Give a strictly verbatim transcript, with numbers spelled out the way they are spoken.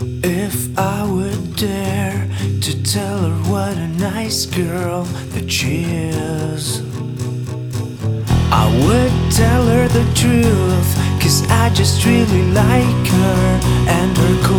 If I would dare to tell her what a nice girl that she is, I would tell her the truth, 'cause I just really like her and her